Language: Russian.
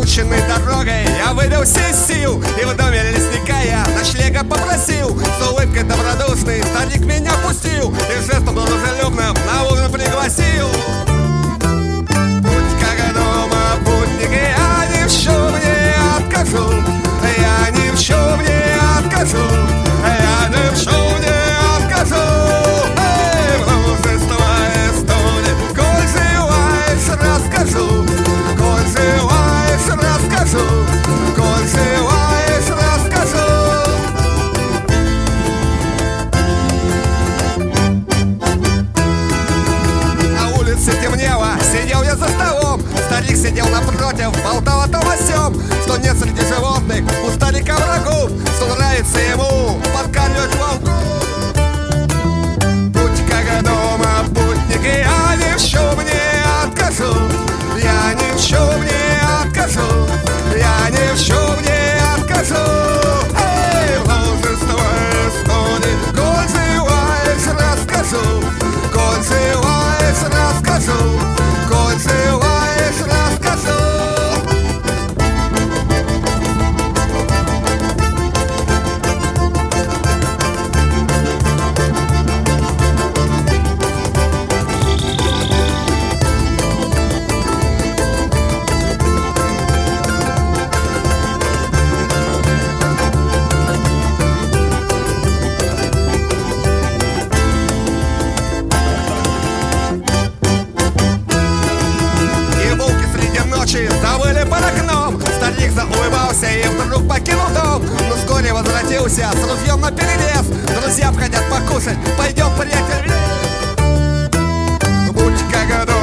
Измученный дорогой я выбился из сил, и в доме лесника я ночлега попросил. С улыбкой добродушный старик меня пустил и жестом дружелюбным на ужин пригласил. Путь как дома путник, я ни в чем не откажу. Я ни в чем не откажу. Я ни в чем не откажу. Эй, множество историй, коль желаешь, расскажу. Коль желаешь, расскажу. Коль желаешь, расскажу. На улице темнело, сидел я за столом. Старик сидел напротив, болтал о том о сём, что нет среди животных у старика врагов, что нравится ему подкармливать волков. Путь как дома путник, я ни в чем не откажу. Я ни в чем не откажу. Я ни в чем не откажу. Эй, множество историй, коль желаешь, расскажу. Коль желаешь, расскажу. Коль желаешь, расскажу. Завыли под окном, старик заулыбался и вдруг покинул дом. Но вскоре возвратился с ружьем наперерез. Друзьям хотят покушать, пойдем, приятель. Будь как